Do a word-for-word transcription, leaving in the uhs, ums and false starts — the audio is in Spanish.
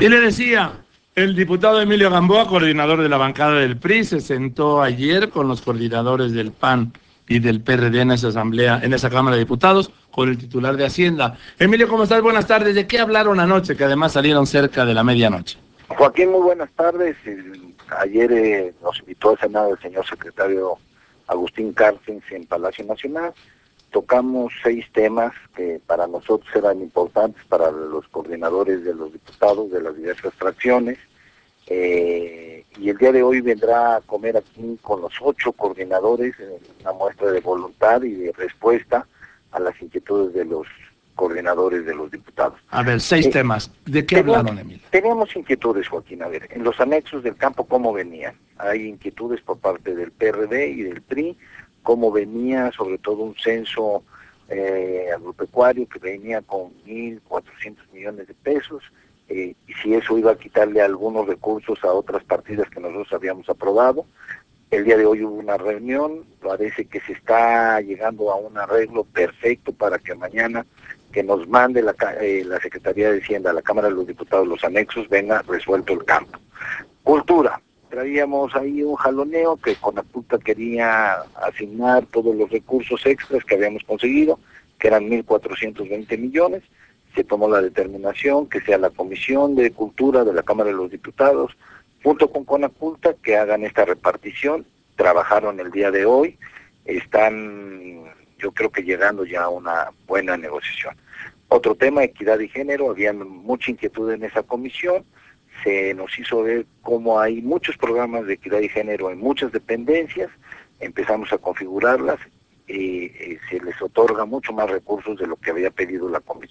Y le decía, el diputado Emilio Gamboa, coordinador de la bancada del P R I, se sentó ayer con los coordinadores del P A N y del P R D en esa asamblea, en esa Cámara de Diputados, con el titular de Hacienda. Emilio, ¿cómo estás? Buenas tardes. ¿De qué hablaron anoche? Que además salieron cerca de la medianoche. Joaquín, muy buenas tardes. Ayer eh, nos invitó al Senado el señor secretario Agustín Carstens en Palacio Nacional. Tocamos seis temas que para nosotros eran importantes, para los coordinadores de los diputados de las diversas fracciones. Eh, y el día de hoy vendrá a comer aquí con los ocho coordinadores, eh, una muestra de voluntad y de respuesta a las inquietudes de los coordinadores de los diputados. A ver, seis eh, temas. ¿De qué teníamos, hablaron, Emilio? Teníamos inquietudes, Joaquín. A ver, en los anexos del campo, ¿cómo venían? Hay inquietudes por parte del P R D y del P R I, cómo venía sobre todo un censo eh, agropecuario que venía con mil cuatrocientos millones de pesos, eh, y si eso iba a quitarle algunos recursos a otras partidas que nosotros habíamos aprobado. El día de hoy hubo una reunión, parece que se está llegando a un arreglo perfecto para que mañana que nos mande la, eh, la Secretaría de Hacienda a la Cámara de los Diputados los anexos, venga resuelto el campo. Cultura, traíamos ahí un jaloneo que Conaculta quería asignar todos los recursos extras que habíamos conseguido, que eran mil cuatrocientos veinte millones, se tomó la determinación que sea la Comisión de Cultura de la Cámara de los Diputados, junto con Conaculta, que hagan esta repartición. Trabajaron el día de hoy, están yo creo que llegando ya a una buena negociación. Otro tema, equidad y género, había mucha inquietud en esa comisión, se nos hizo ver cómo hay muchos programas de equidad y género en muchas dependencias, empezamos a configurarlas, y, y se les otorga mucho más recursos de lo que había pedido la comisión.